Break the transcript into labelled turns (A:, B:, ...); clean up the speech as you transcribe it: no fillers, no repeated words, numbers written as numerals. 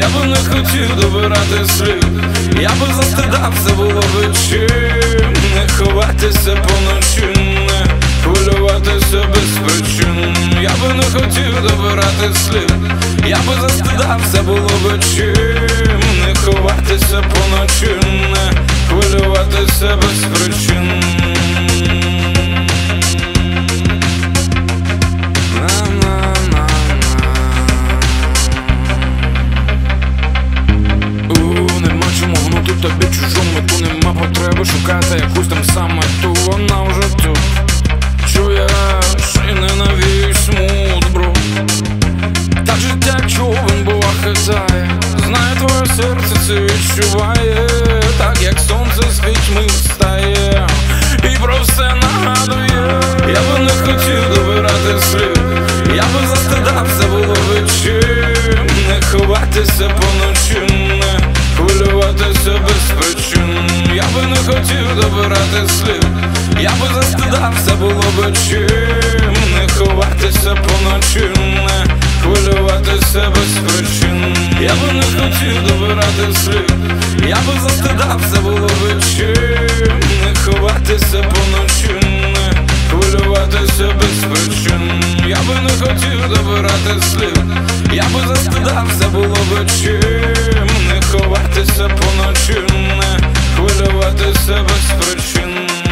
A: Я би не хотів добирати слів, я би застидався, було би чим. Не ховатися поночі, не хвилюватися без причин. Я би не хотів добирати слів, я би застидався, було би чим. Не ховатися поночі, не хвилюватися без причин. Тобі чужому, ту нема потреби шукати якусь там саме ту, вона вже тут. Чуєш і ненавіж смут, бро. Так життя човен, бува, хитає. Знає, твоє серце це відчуває. Так як сонце з пітьми встає і про все нагадує. Я би не хотів добирати слів, я би застидався, було би чим. Не ховатися поночі, не хвилюватися без причин. Я би не хотів добирати слів, я би застидався, було би чим. Не ховатися поночі, не хвилюватися без причин. Я би не хотів добирати слів, я би застидався, було би чим. Не ховатися поночі, не хвилюватися без причин. Я би не хотів добирати слів, я би застидався, було би чим. Не ховатися поночі, не хвилюватися без причин.